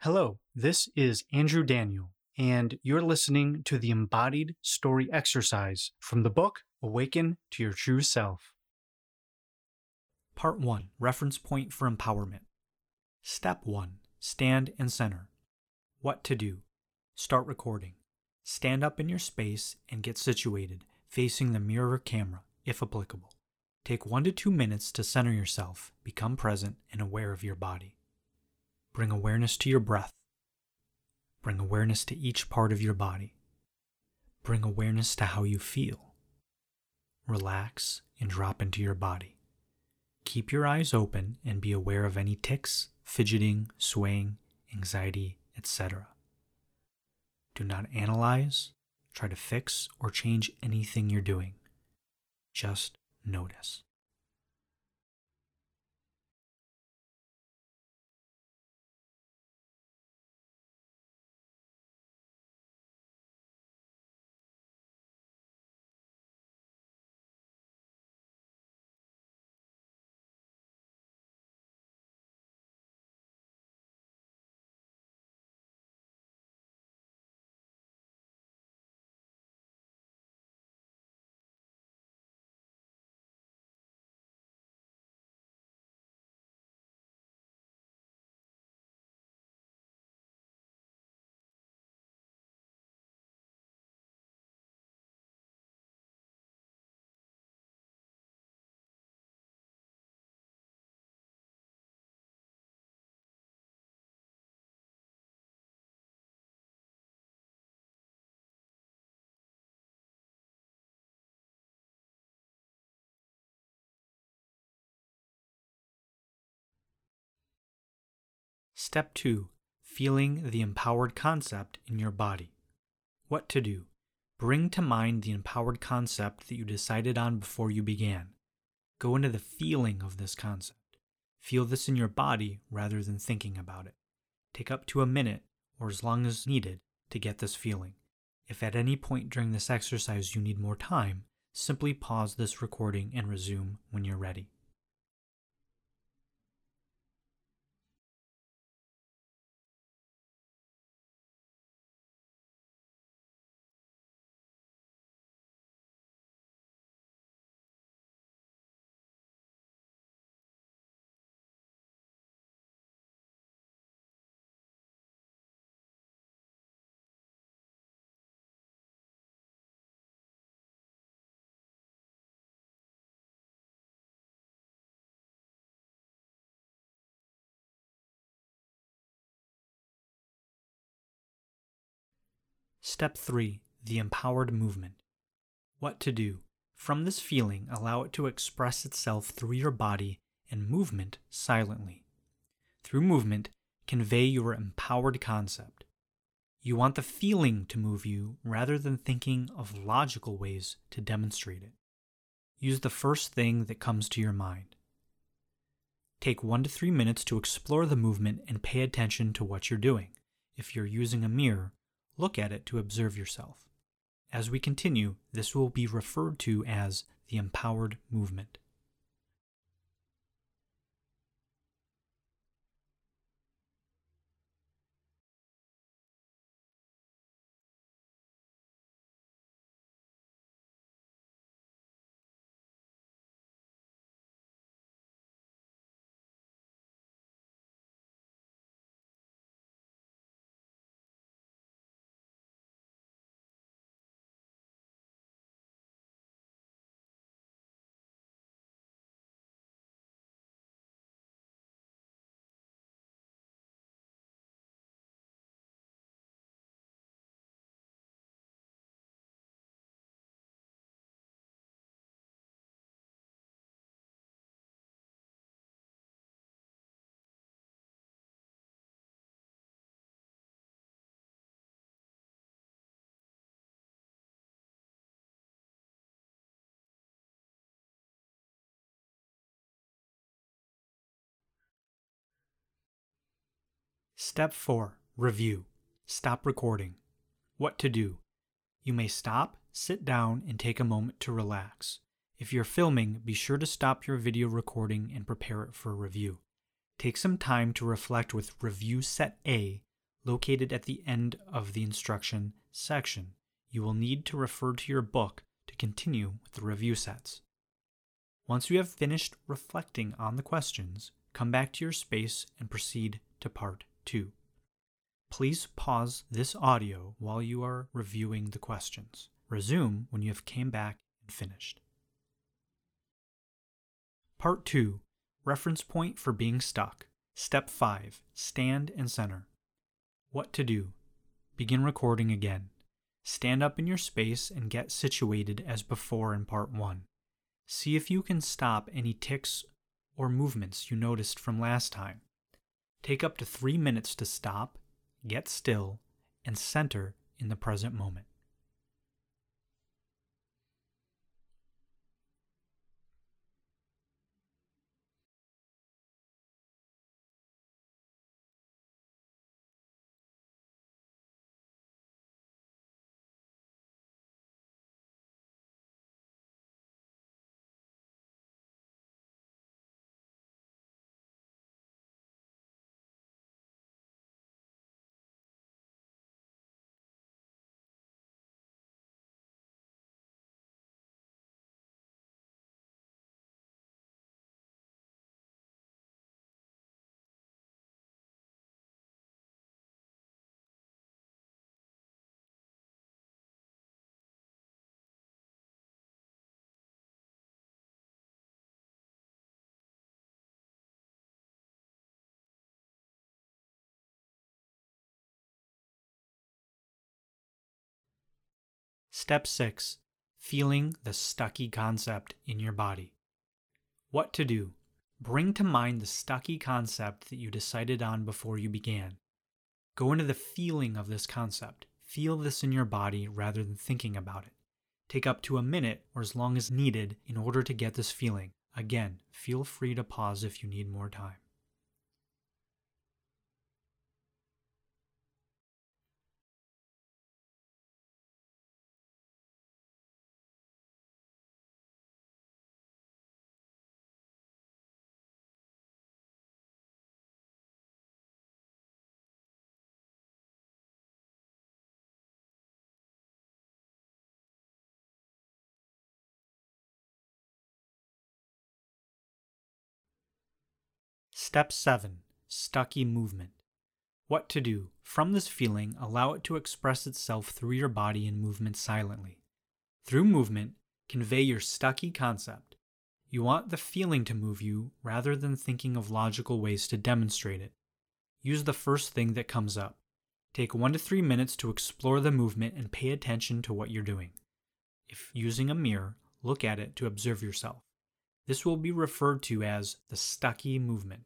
Hello, this is Andrew Daniel, and you're listening to the Embodied Story Exercise from the book Awaken to Your True Self. Part 1, Reference Point for Empowerment. Step 1, Stand and Center. What to do? Start recording. Stand up in your space and get situated, facing the mirror or camera, if applicable. Take 1 to 2 minutes to center yourself, become present and aware of your body. Bring awareness to your breath. Bring awareness to each part of your body. Bring awareness to how you feel. Relax and drop into your body. Keep your eyes open and be aware of any tics, fidgeting, swaying, anxiety, etc. Do not analyze, try to fix, or change anything you're doing. Just notice. Step 2. Feeling the empowered concept in your body. What to do? Bring to mind the empowered concept that you decided on before you began. Go into the feeling of this concept. Feel this in your body rather than thinking about it. Take up to a minute, or as long as needed, to get this feeling. If at any point during this exercise you need more time, simply pause this recording and resume when you're ready. Step 3. The empowered movement. What to do? From this feeling, allow it to express itself through your body and movement silently. Through movement, convey your empowered concept. You want the feeling to move you rather than thinking of logical ways to demonstrate it. Use the first thing that comes to your mind. Take 1 to 3 minutes to explore the movement and pay attention to what you're doing. If you're using a mirror, look at it to observe yourself. As we continue, this will be referred to as the empowered movement. Step 4. Review. Stop recording. What to do? You may stop, sit down, and take a moment to relax. If you're filming, be sure to stop your video recording and prepare it for review. Take some time to reflect with Review Set A located at the end of the instruction section. You will need to refer to your book to continue with the review sets. Once you have finished reflecting on the questions, come back to your space and proceed to Part 2. Please pause this audio while you are reviewing the questions. Resume when you have came back and finished. Part 2. Reference point for being stuck. Step 5. Stand and center. What to do? Begin recording again. Stand up in your space and get situated as before in Part 1. See if you can stop any tics or movements you noticed from last time. Take up to 3 minutes to stop, get still, and center in the present moment. Step 6. Feeling the stucky concept in your body. What to do? Bring to mind the stucky concept that you decided on before you began. Go into the feeling of this concept. Feel this in your body rather than thinking about it. Take up to a minute or as long as needed in order to get this feeling. Again, feel free to pause if you need more time. Step 7. Stucky movement. What to do? From this feeling, allow it to express itself through your body in movement silently. Through movement, convey your stucky concept. You want the feeling to move you rather than thinking of logical ways to demonstrate it. Use the first thing that comes up. Take 1 to 3 minutes to explore the movement and pay attention to what you're doing. If using a mirror, look at it to observe yourself. This will be referred to as the stucky movement.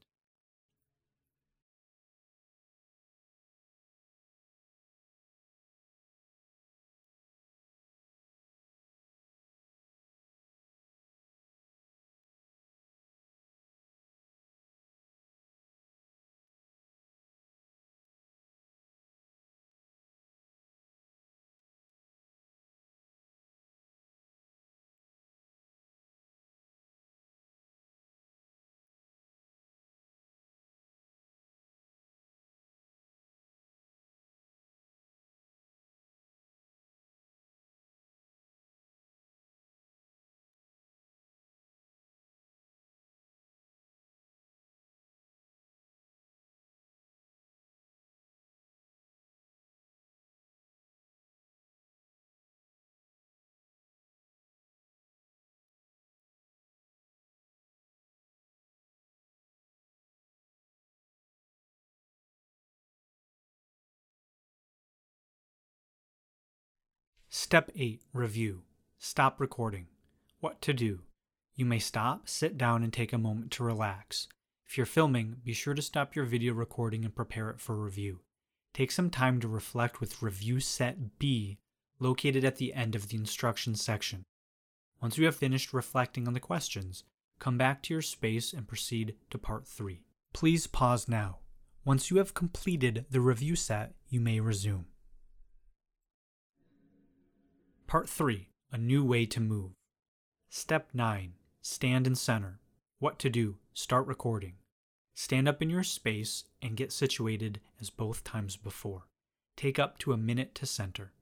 Step 8. Review. Stop recording. What to do? You may stop, sit down, and take a moment to relax. If you're filming, be sure to stop your video recording and prepare it for review. Take some time to reflect with Review Set B, located at the end of the instructions section. Once you have finished reflecting on the questions, come back to your space and proceed to Part 3. Please pause now. Once you have completed the review set, you may resume. Part 3. A new way to move. Step 9. Stand and center. What to do? Start recording. Stand up in your space and get situated as both times before. Take up to a minute to center.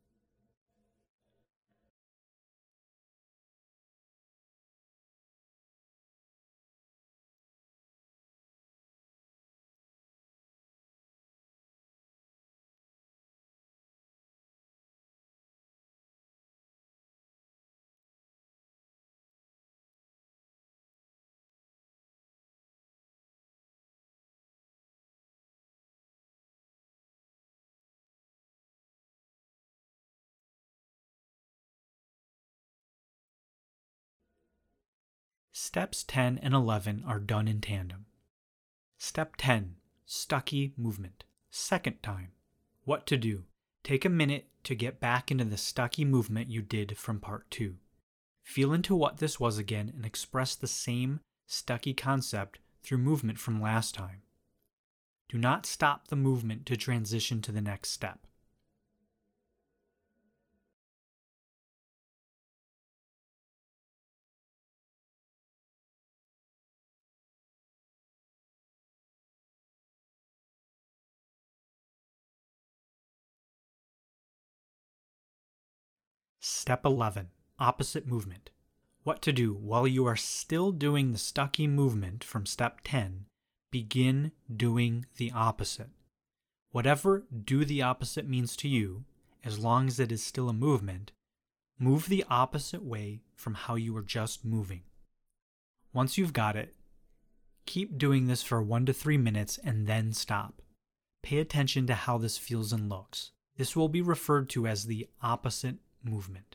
Steps 10 and 11 are done in tandem. Step 10, Stucky movement. Second time. What to do? Take a minute to get back into the stucky movement you did from part 2. Feel into what this was again and express the same stucky concept through movement from last time. Do not stop the movement to transition to the next step. Step 11, Opposite movement. What to do while you are still doing the stucky movement from step 10, begin doing the opposite. Whatever do the opposite means to you, as long as it is still a movement, move the opposite way from how you were just moving. Once you've got it, keep doing this for 1 to 3 minutes and then stop. Pay attention to how this feels and looks. This will be referred to as the opposite movement.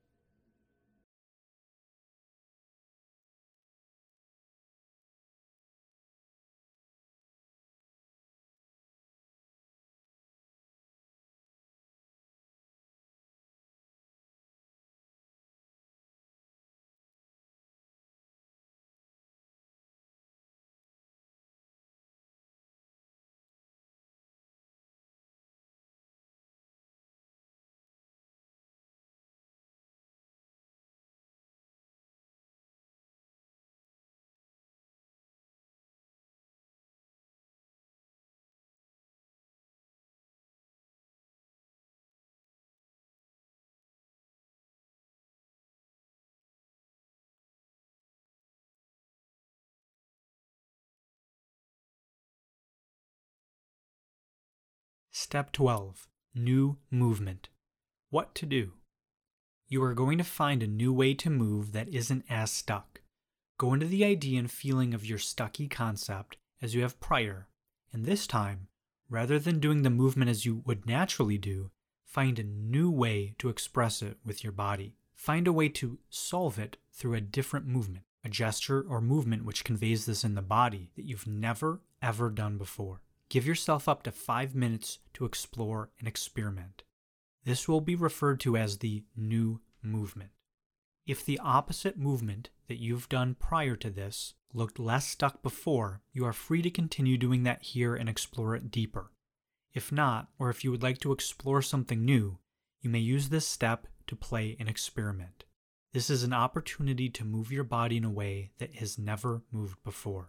Step 12, New movement. What to do? You are going to find a new way to move that isn't as stuck. Go into the idea and feeling of your stucky concept as you have prior, and this time, rather than doing the movement as you would naturally do, find a new way to express it with your body. Find a way to solve it through a different movement, a gesture or movement which conveys this in the body that you've never ever done before. Give yourself up to 5 minutes to explore and experiment. This will be referred to as the new movement. If the opposite movement that you've done prior to this looked less stuck before, you are free to continue doing that here and explore it deeper. If not, or if you would like to explore something new, you may use this step to play an experiment. This is an opportunity to move your body in a way that has never moved before.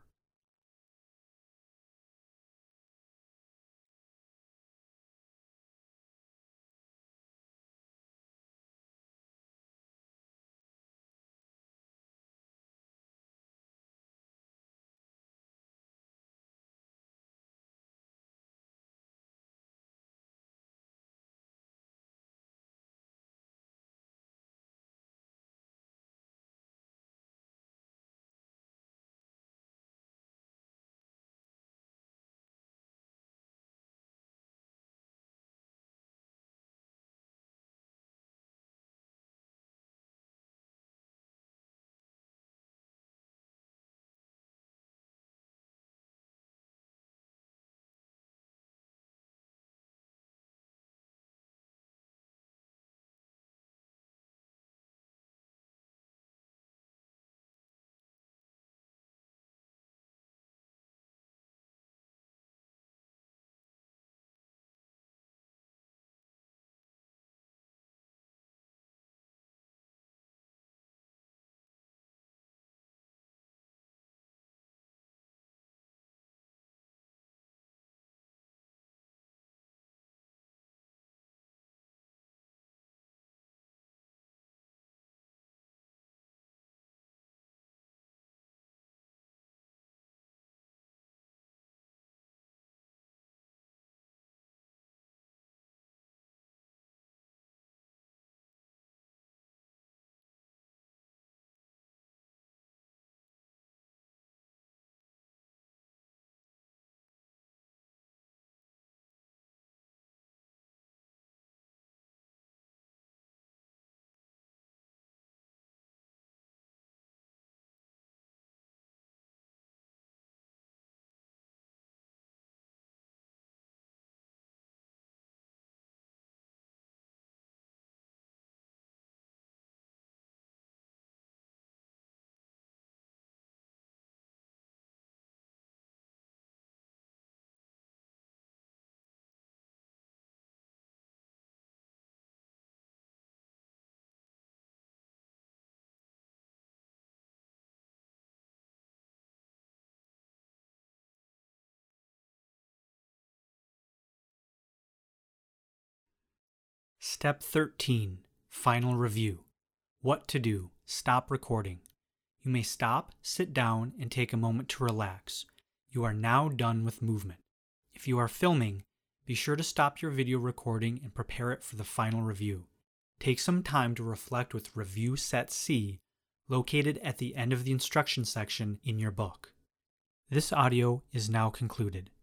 Step 13. Final review. What to do. Stop recording. You may stop, sit down, and take a moment to relax. You are now done with movement. If you are filming, be sure to stop your video recording and prepare it for the final review. Take some time to reflect with Review Set C, located at the end of the instruction section in your book. This audio is now concluded.